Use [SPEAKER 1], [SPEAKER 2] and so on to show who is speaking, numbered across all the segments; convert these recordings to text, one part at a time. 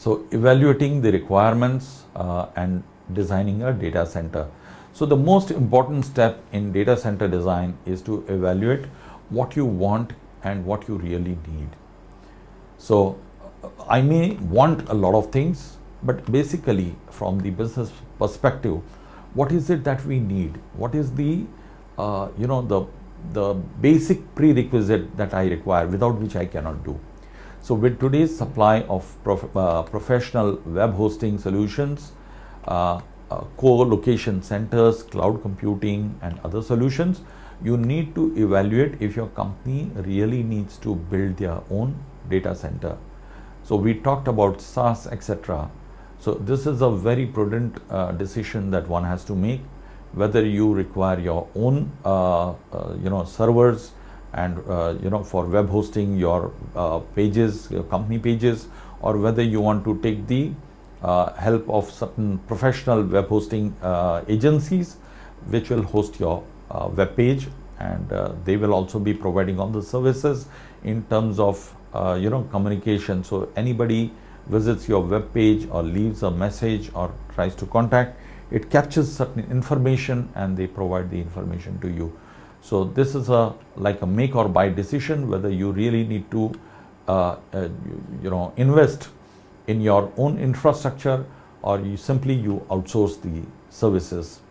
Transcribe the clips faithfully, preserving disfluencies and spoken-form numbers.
[SPEAKER 1] So evaluating the requirements uh, and designing a data center. So the most important step in data center design is to evaluate what you want and what you really need. So I may want a lot of things, but basically from the business perspective, what is it that we need? What is the, uh, you know, the, the basic prerequisite that I require, without which I cannot do? So with today's supply of prof uh, professional web hosting solutions, uh, uh, co-location centers, cloud computing and other solutions, you need to evaluate if your company really needs to build their own data center. So we talked about SaaS, et cetera. So this is a very prudent uh, decision that one has to make, whether you require your own, uh, uh, you know, servers and, uh, you know, for web hosting your uh, pages, your company pages, or whether you want to take the uh, help of certain professional web hosting uh, agencies, which will host your uh, web page, and uh, they will also be providing all the services in terms of, uh, you know, communication. So anybody visits your web page or leaves a message or tries to contact, it captures certain information and they provide the information to you. So this is a like a make or buy decision, whether you really need to uh, uh, you, you know invest in your own infrastructure, or you simply you outsource the services.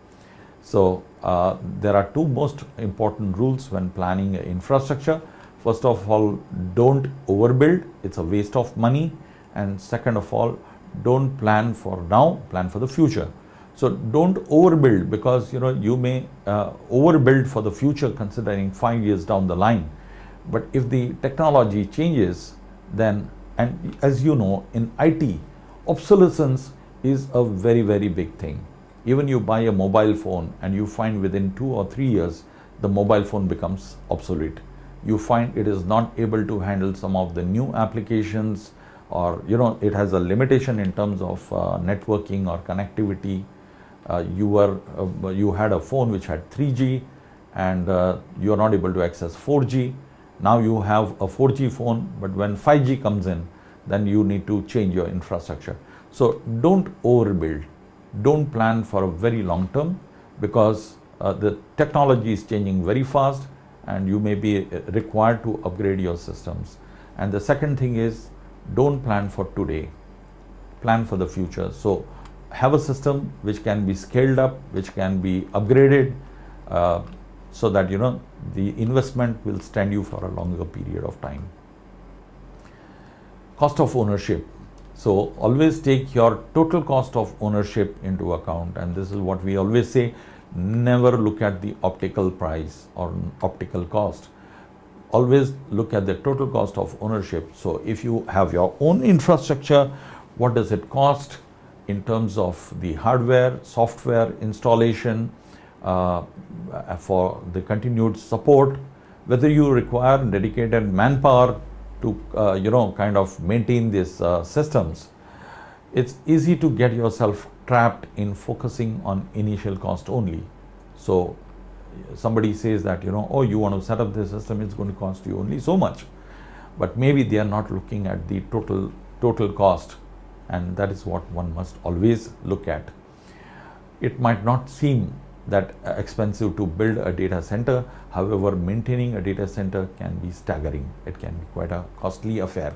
[SPEAKER 1] So uh, there are two most important rules when planning infrastructure. First of all, don't overbuild, it's a waste of money. And second of all, don't plan for now, plan for the future. So don't overbuild, because you know you may uh, overbuild for the future considering five years down the line. But if the technology changes, then, and as you know, in I T, obsolescence is a very, very big thing. Even you buy a mobile phone and you find within two or three years, the mobile phone becomes obsolete. You find it is not able to handle some of the new applications, or you know it has a limitation in terms of uh, networking or connectivity. Uh, you were uh, you had a phone which had three G, and uh, you are not able to access four G. Now you have a four G phone, but when five G comes in, then you need to change your infrastructure. So don't overbuild, don't plan for a very long term, because uh, the technology is changing very fast and you may be required to upgrade your systems. And the second thing is, don't plan for today, plan for the future. So have a system which can be scaled up, which can be upgraded, uh, so that you know the investment will stand you for a longer period of time. Cost of ownership. So always take your total cost of ownership into account, and this is what we always say: never look at the optical price or optical cost. Always look at the total cost of ownership. So if you have your own infrastructure, what does it cost in terms of the hardware, software installation, uh, for the continued support, whether you require dedicated manpower to uh, you know kind of maintain these uh, systems. It's easy to get yourself trapped in focusing on initial cost only. So somebody says that, you know, oh, you want to set up this system, it's going to cost you only so much. But maybe they are not looking at the total, total cost. And that is what one must always look at. It might not seem that expensive to build a data center. However, maintaining a data center can be staggering. It can be quite a costly affair.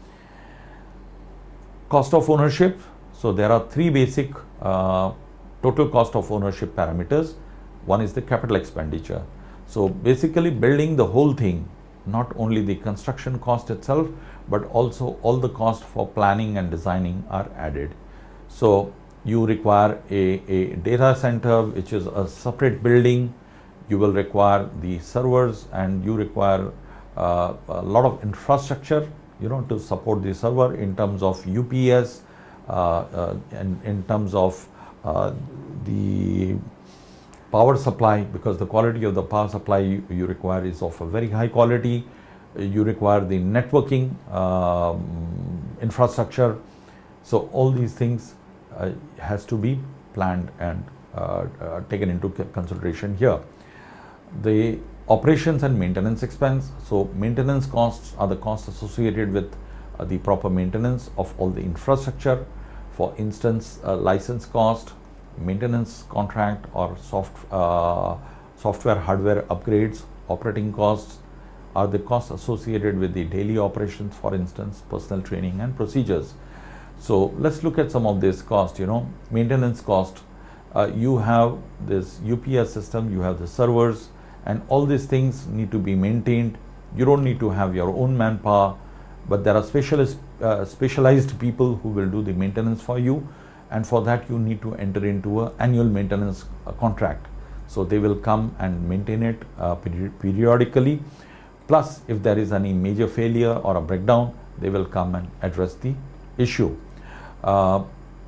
[SPEAKER 1] Cost of ownership. So there are three basic uh, total cost of ownership parameters. One is the capital expenditure. So basically building the whole thing, not only the construction cost itself, but also all the cost for planning and designing are added. So you require a, a data center, which is a separate building. You will require the servers, and you require uh, a lot of infrastructure, you know, to support the server in terms of U P S, uh, uh, and in terms of uh, the power supply, because the quality of the power supply you, you require is of a very high quality. You require the networking um, infrastructure. So all these things uh, has to be planned and uh, uh, taken into consideration here. The operations and maintenance expense. So maintenance costs are the costs associated with uh, the proper maintenance of all the infrastructure. For instance, uh, license cost, maintenance contract, or soft, uh, software hardware upgrades, operating costs are the costs associated with the daily operations, for instance, personal training and procedures. So let's look at some of this cost. You know, maintenance cost, uh, you have this U P S system, you have the servers, and all these things need to be maintained. You don't need to have your own manpower, but there are specialist, uh, specialized people who will do the maintenance for you, and for that you need to enter into an annual maintenance uh, contract. So they will come and maintain it uh, peri periodically. Plus, if there is any major failure or a breakdown, they will come and address the issue. Uh,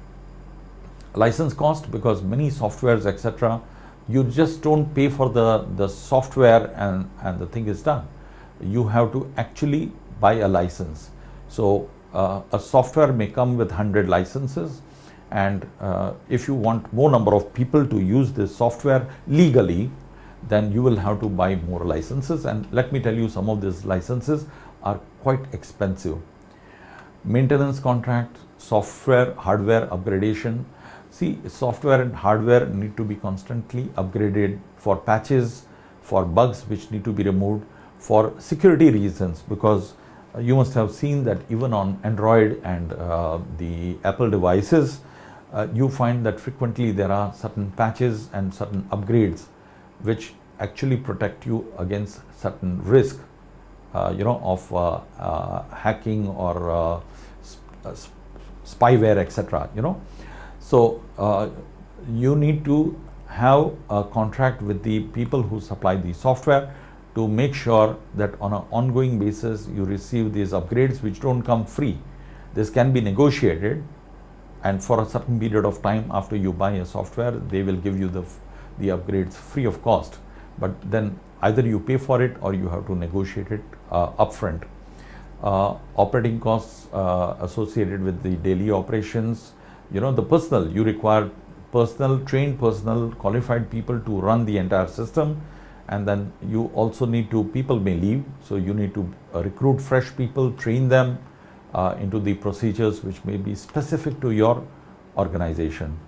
[SPEAKER 1] license cost, because many softwares, et cetera, you just don't pay for the, the software and, and the thing is done. You have to actually buy a license. So uh, a software may come with one hundred licenses, and uh, if you want more number of people to use this software legally, then you will have to buy more licenses. And let me tell you, some of these licenses are quite expensive. Maintenance contract, software, hardware upgradation. See, software and hardware need to be constantly upgraded for patches, for bugs which need to be removed, for security reasons, because uh, you must have seen that even on Android and uh, the Apple devices, uh, you find that frequently there are certain patches and certain upgrades which actually protect you against certain risk, uh, you know, of uh, uh, hacking or uh, sp uh, spyware, et cetera. You know, so uh, you need to have a contract with the people who supply the software to make sure that on an ongoing basis you receive these upgrades, which don't come free. This can be negotiated, and for a certain period of time after you buy a software, they will give you the the upgrades free of cost. But then either you pay for it or you have to negotiate it uh, upfront. Uh, operating costs uh, associated with the daily operations, you know, the personnel, you require personal, trained personnel, qualified people to run the entire system. And then you also need to, people may leave, so you need to uh, recruit fresh people, train them uh, into the procedures which may be specific to your organization.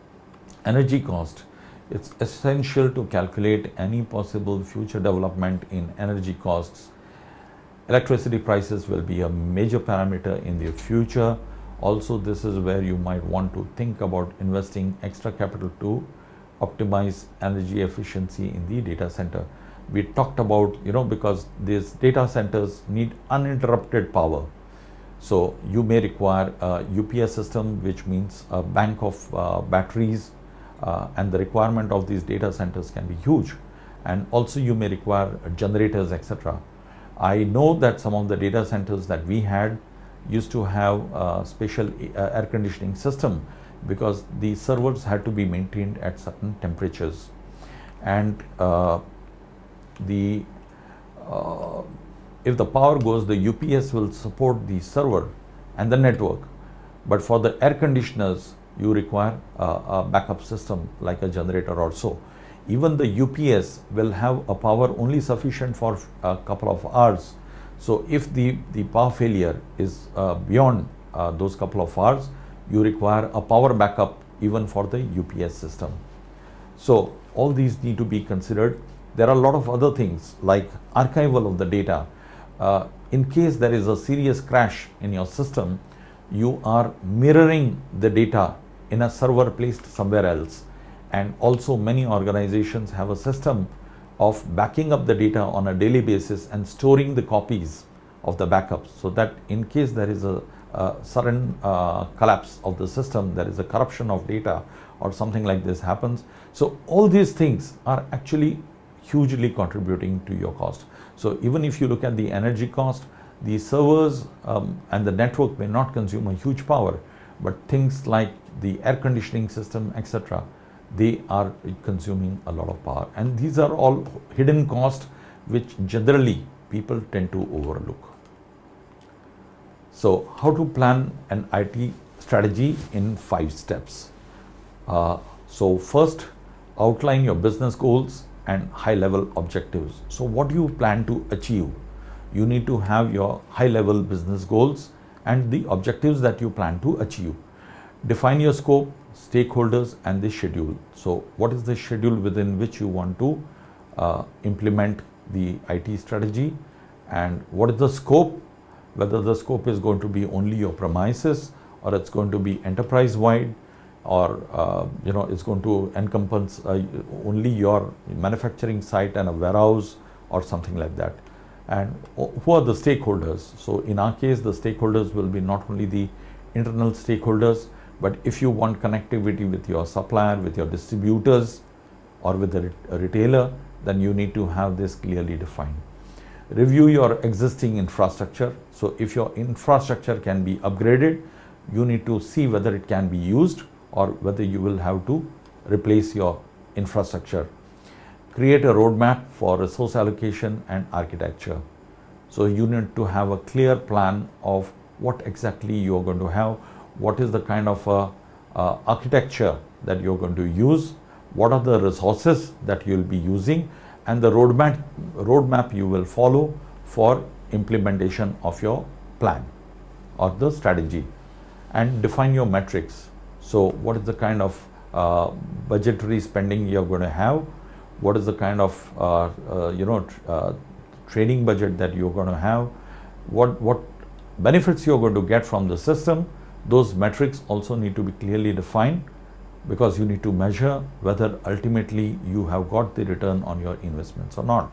[SPEAKER 1] Energy cost. It's essential to calculate any possible future development in energy costs. Electricity prices will be a major parameter in the future. Also, this is where you might want to think about investing extra capital to optimize energy efficiency in the data center. We talked about, you know, because these data centers need uninterrupted power. So you may require a U P S system, which means a bank of uh, batteries, uh, and the requirement of these data centers can be huge. And also you may require generators, et cetera. I know that some of the data centers that we had used to have a special uh, air conditioning system, because the servers had to be maintained at certain temperatures, and uh, the uh, if the power goes, the U P S will support the server and the network, but for the air conditioners you require uh, a backup system like a generator or so. Even the U P S will have a power only sufficient for a couple of hours. So if the the power failure is uh, beyond uh, those couple of hours, you require a power backup even for the U P S system. So all these need to be considered. There are a lot of other things like archival of the data. Uh, in case there is a serious crash in your system, you are mirroring the data in a server placed somewhere else. And also many organizations have a system of backing up the data on a daily basis and storing the copies of the backups, so that in case there is a Uh, sudden uh, collapse of the system, there is a corruption of data or something like this happens. So all these things are actually hugely contributing to your cost. So even if you look at the energy cost, the servers um, and the network may not consume a huge power, but things like the air conditioning system, et cetera, they are consuming a lot of power. And these are all hidden costs which generally people tend to overlook. So how to plan an I T strategy in five steps. Uh, so first, outline your business goals and high level objectives. So what do you plan to achieve? You need to have your high level business goals and the objectives that you plan to achieve. Define your scope, stakeholders, and the schedule. So what is the schedule within which you want to uh, implement the I T strategy, and what is the scope, whether the scope is going to be only your premises or it's going to be enterprise wide, or uh, you know it's going to encompass uh, only your manufacturing site and a warehouse or something like that. And who are the stakeholders? So in our case, the stakeholders will be not only the internal stakeholders, but if you want connectivity with your supplier, with your distributors, or with a, a retailer, then you need to have this clearly defined. Review your existing infrastructure. So if your infrastructure can be upgraded, you need to see whether it can be used or whether you will have to replace your infrastructure. Create a roadmap for resource allocation and architecture. So you need to have a clear plan of what exactly you are going to have, what is the kind of uh, uh, architecture that you're going to use, what are the resources that you'll be using, and the roadmap, roadmap you will follow for implementation of your plan or the strategy. And define your metrics. So what is the kind of uh, budgetary spending you're going to have, what is the kind of uh, uh, you know tr uh, training budget that you're going to have, what what benefits you're going to get from the system. Those metrics also need to be clearly defined, because you need to measure whether ultimately you have got the return on your investments or not.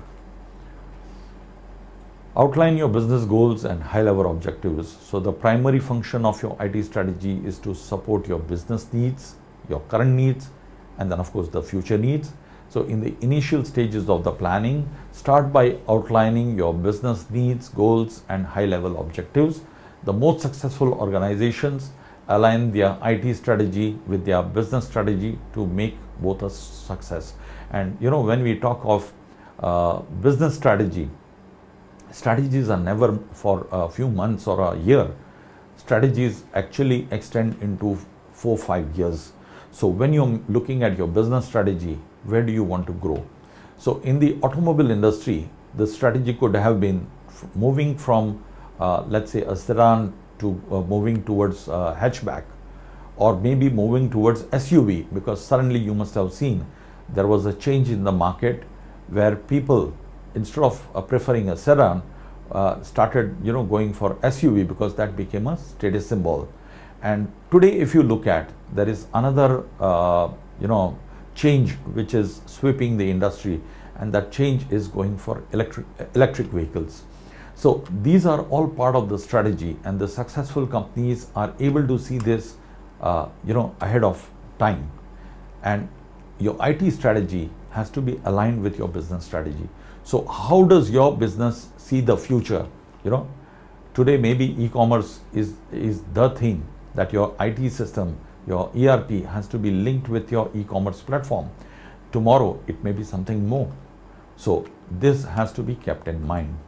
[SPEAKER 1] Outline your business goals and high-level objectives. So the primary function of your I T strategy is to support your business needs, your current needs, and then of course the future needs. So in the initial stages of the planning, start by outlining your business needs, goals, and high-level objectives. The most successful organizations align their I T strategy with their business strategy to make both a success. And you know, when we talk of uh, business strategy, strategies are never for a few months or a year. Strategies actually extend into four, five years. So when you're looking at your business strategy, where do you want to grow? So in the automobile industry, the strategy could have been moving from, uh, let's say, a sedan to uh, moving towards uh, hatchback, or maybe moving towards S U V, because suddenly you must have seen there was a change in the market where people, instead of uh, preferring a sedan, uh, started you know going for S U V, because that became a status symbol. And today, if you look at, there is another uh, you know change which is sweeping the industry, and that change is going for electric electric vehicles. So these are all part of the strategy, and the successful companies are able to see this uh, you know ahead of time. And your I T strategy has to be aligned with your business strategy. So how does your business see the future? You know, today maybe e-commerce is is the thing that your I T system, your E R P has to be linked with your e-commerce platform. Tomorrow it may be something more. So this has to be kept in mind.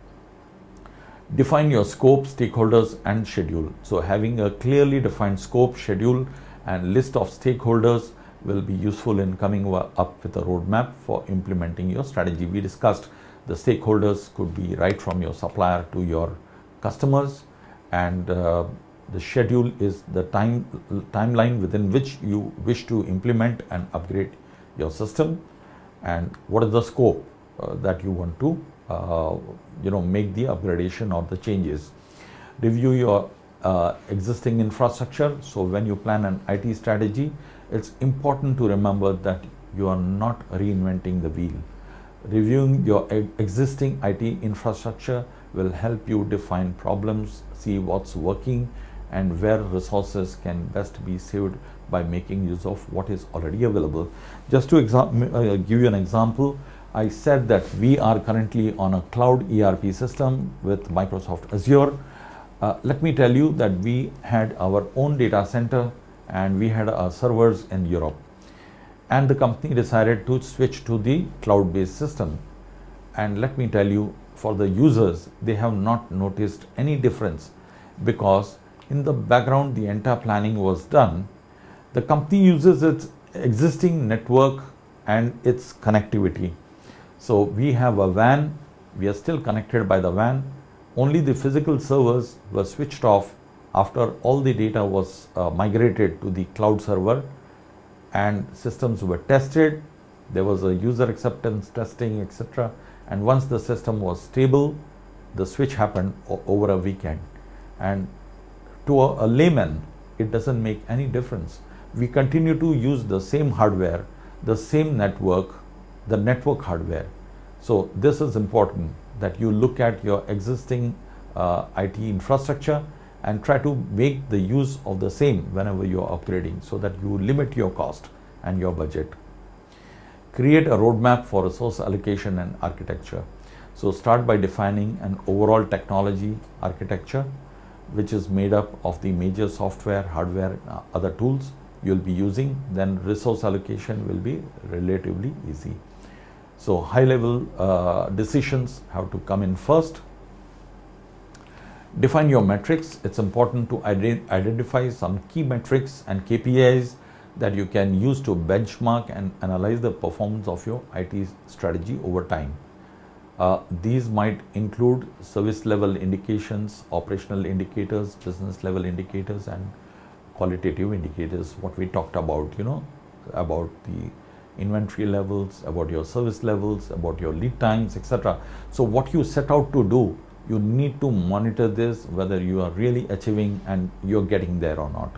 [SPEAKER 1] Define your scope, stakeholders, and schedule. So having a clearly defined scope, schedule, and list of stakeholders will be useful in coming up with a roadmap for implementing your strategy. We discussed the stakeholders could be right from your supplier to your customers, and uh, the schedule is the time timeline within which you wish to implement and upgrade your system, and what is the scope uh, that you want to uh, you know make the upgradation or the changes. Review your uh, existing infrastructure. So when you plan an I T strategy, it's important to remember that you are not reinventing the wheel. Reviewing your existing I T infrastructure will help you define problems, see what's working, and where resources can best be saved by making use of what is already available. Just to uh, give you an example, I said that we are currently on a cloud E R P system with Microsoft Azure. Uh, let me tell you that we had our own data center and we had our servers in Europe. And the company decided to switch to the cloud-based system. And let me tell you, for the users, they have not noticed any difference, because in the background, the entire planning was done. The company uses its existing network and its connectivity. So we have a W A N, we are still connected by the W A N, only the physical servers were switched off after all the data was uh, migrated to the cloud server and systems were tested. There was a user acceptance testing, et cetera. And once the system was stable, the switch happened over a weekend. And to a, a layman, it doesn't make any difference. We continue to use the same hardware, the same network, the network hardware. So this is important, that you look at your existing uh, I T infrastructure and try to make the use of the same whenever you are upgrading, so that you limit your cost and your budget. Create a roadmap for resource allocation and architecture. So start by defining an overall technology architecture, which is made up of the major software, hardware, uh, other tools you'll be using. Then resource allocation will be relatively easy. So high level uh, decisions have to come in first. Define your metrics. It's important to ident identify some key metrics and K P Is that you can use to benchmark and analyze the performance of your I T strategy over time. Uh, these might include service level indications, operational indicators, business level indicators, and qualitative indicators, what we talked about, you know, about the inventory levels, about your service levels, about your lead times, et cetera. So what you set out to do, you need to monitor this, whether you are really achieving and you're getting there or not.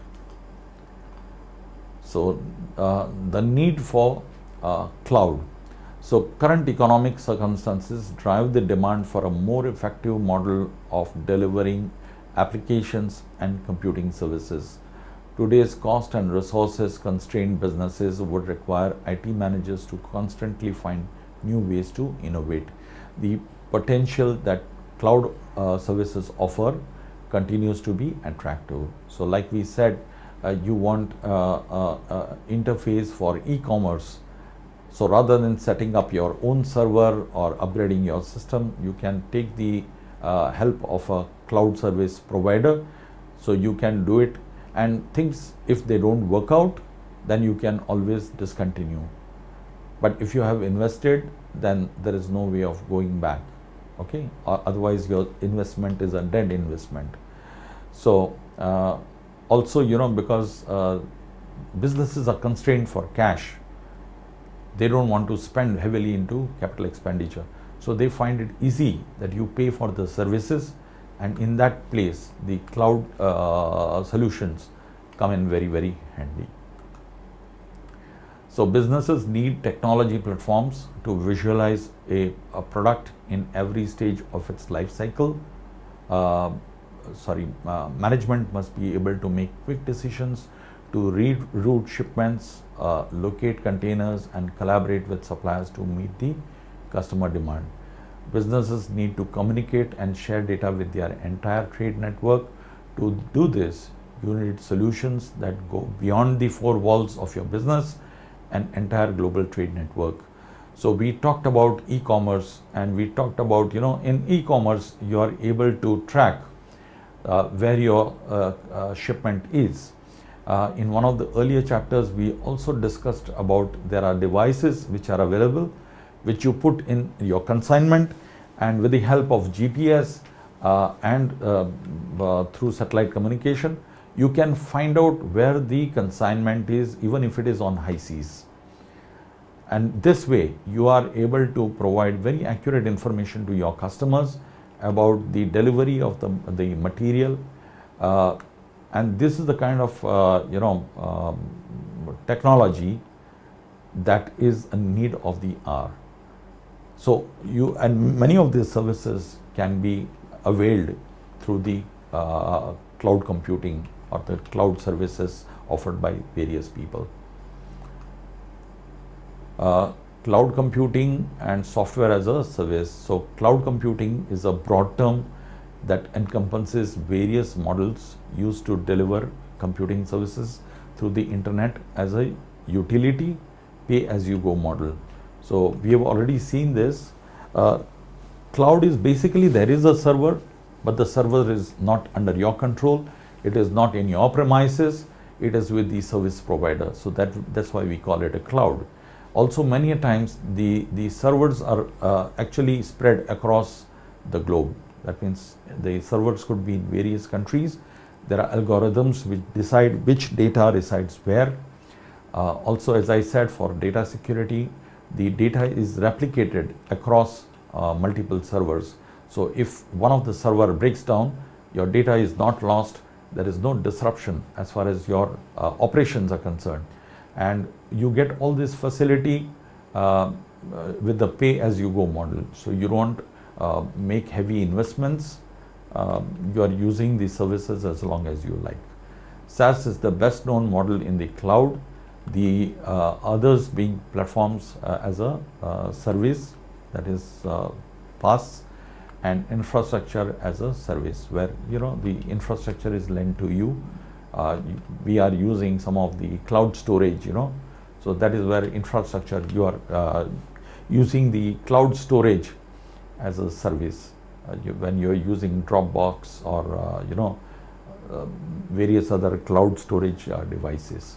[SPEAKER 1] So uh, the need for uh, cloud. So current economic circumstances drive the demand for a more effective model of delivering applications and computing services. Today's cost and resources constrained businesses would require I T managers to constantly find new ways to innovate. The potential that cloud uh, services offer continues to be attractive. So like we said, uh, you want uh, uh, uh, interface for e-commerce. So rather than setting up your own server or upgrading your system, you can take the uh, help of a cloud service provider. So you can do it, and things, if they don't work out, then you can always discontinue. But if you have invested, then there is no way of going back. Okay, or otherwise your investment is a dead investment. So uh, also, you know, because uh, businesses are constrained for cash, they don't want to spend heavily into capital expenditure. So they find it easy that you pay for the services, and in that place the cloud uh, solutions come in very, very handy. So businesses need technology platforms to visualize a, a product in every stage of its life cycle. Uh, sorry, uh, management must be able to make quick decisions, to reroute shipments, uh, locate containers, and collaborate with suppliers to meet the customer demand. Businesses need to communicate and share data with their entire trade network. To do this, you need solutions that go beyond the four walls of your business and entire global trade network. So we talked about e-commerce, and we talked about, you know, in e-commerce you are able to track uh, where your uh, uh, shipment is. Uh, in one of the earlier chapters, we also discussed about there are devices which are available, which you put in your consignment, and with the help of G P S uh, and uh, uh, through satellite communication, you can find out where the consignment is, even if it is on high seas. And this way you are able to provide very accurate information to your customers about the delivery of the, the material. Uh, and this is the kind of uh, you know um, technology that is a need of the hour. So you, and many of these services can be availed through the uh, cloud computing or the cloud services offered by various people. Uh, cloud computing and software as a service. So cloud computing is a broad term that encompasses various models used to deliver computing services through the internet as a utility pay-as-you-go model. So we have already seen this. Uh, cloud is basically, there is a server, but the server is not under your control. It is not in your premises. It is with the service provider. So that that's why we call it a cloud. Also, many a times the the servers are uh, actually spread across the globe. That means the servers could be in various countries. There are algorithms which decide which data resides where. Uh, also, as I said, for data security, the data is replicated across uh, multiple servers. So if one of the server breaks down, your data is not lost. There is no disruption as far as your uh, operations are concerned. And you get all this facility uh, with the pay-as-you-go model. So you don't uh, make heavy investments. Uh, you are using the services as long as you like. SaaS is the best known model in the cloud. The uh, others being platforms uh, as a uh, service, that is uh, PaaS, and infrastructure as a service, where you know the infrastructure is lent to you. Uh, we are using some of the cloud storage, you know, so that is where infrastructure, you are uh, using the cloud storage as a service. Uh, you, when you are using Dropbox or uh, you know uh, various other cloud storage uh, devices.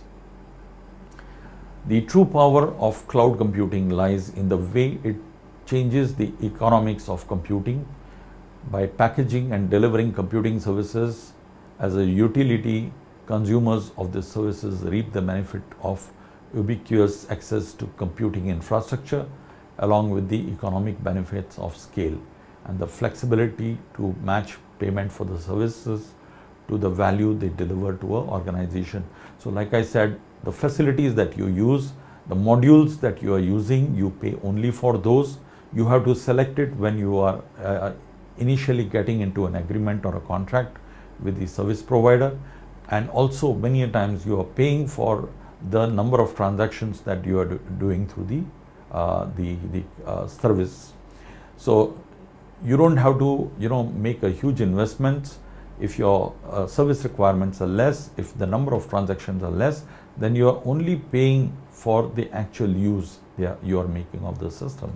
[SPEAKER 1] The true power of cloud computing lies in the way it changes the economics of computing by packaging and delivering computing services as a utility. Consumers of these services reap the benefit of ubiquitous access to computing infrastructure, along with the economic benefits of scale and the flexibility to match payment for the services to the value they deliver to an organization. So like I said, the facilities that you use, the modules that you are using, you pay only for those. You have to select it when you are uh, initially getting into an agreement or a contract with the service provider. And also many a times you are paying for the number of transactions that you are do doing through the, uh, the, the uh, service. So you don't have to, you know, make a huge investment. If your uh, service requirements are less, if the number of transactions are less, then you are only paying for the actual use you are making of the system.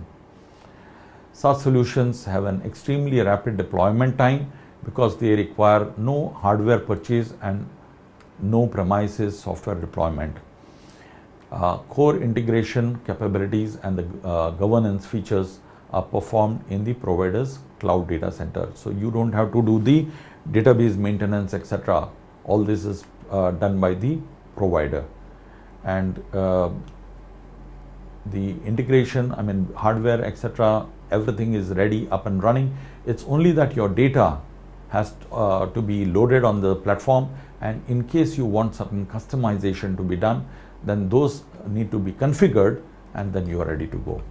[SPEAKER 1] SaaS solutions have an extremely rapid deployment time because they require no hardware purchase and no premises software deployment. Uh, core integration capabilities and the uh, governance features are performed in the provider's cloud data center. So you don't have to do the database maintenance, et cetera. All this is uh, done by the provider. And uh, the integration, I mean hardware, et cetera, everything is ready, up and running. It's only that your data has uh, to be loaded on the platform, and in case you want certain customization to be done, then those need to be configured, and then you are ready to go.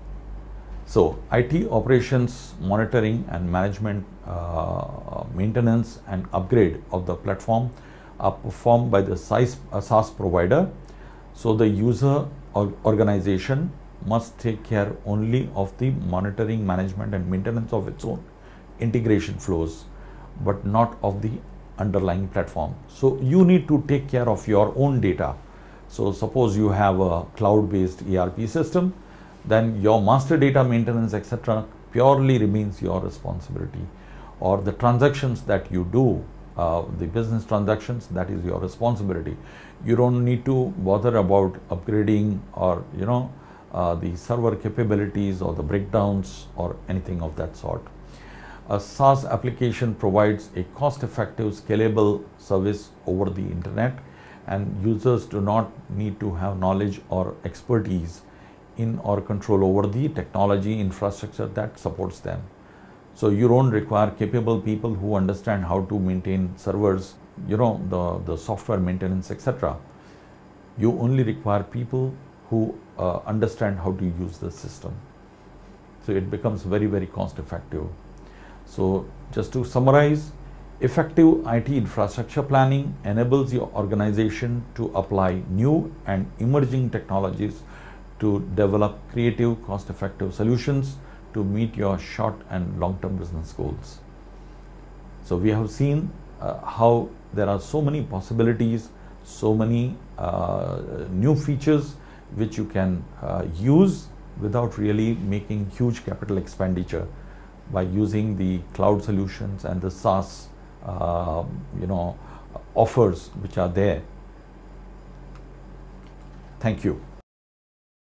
[SPEAKER 1] So I T operations monitoring and management, uh, maintenance and upgrade of the platform are performed by the SaaS provider. So the user or organization must take care only of the monitoring, management and maintenance of its own integration flows, but not of the underlying platform. So you need to take care of your own data. So suppose you have a cloud-based E R P system, then your master data maintenance, et cetera, purely remains your responsibility. Or the transactions that you do, uh, the business transactions, that is your responsibility. You don't need to bother about upgrading or you know uh, the server capabilities or the breakdowns or anything of that sort. A SaaS application provides a cost-effective, scalable service over the internet, and users do not need to have knowledge or expertise in or control over the technology infrastructure that supports them. So you don't require capable people who understand how to maintain servers, you know, the, the software maintenance, et cetera. You only require people who uh, understand how to use the system. So it becomes very, very cost effective. So just to summarize, effective I T infrastructure planning enables your organization to apply new and emerging technologies to develop creative, cost-effective solutions to meet your short and long-term business goals. So we have seen uh, how there are so many possibilities, so many uh, new features which you can uh, use without really making huge capital expenditure by using the cloud solutions and the SaaS uh, you know, offers which are there. Thank you.